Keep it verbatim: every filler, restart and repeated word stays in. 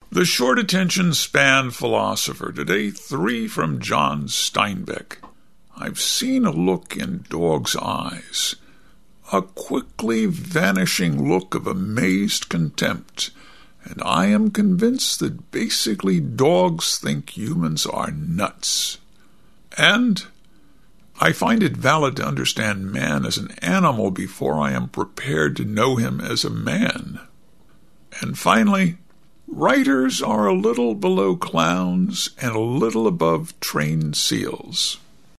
The short attention span philosopher. Today, three from John Steinbeck. I've seen a look in dogs' eyes, a quickly vanishing look of amazed contempt, and I am convinced that basically dogs think humans are nuts. And I find it valid to understand man as an animal before I am prepared to know him as a man. And finally, writers are a little below clowns and a little above trained seals.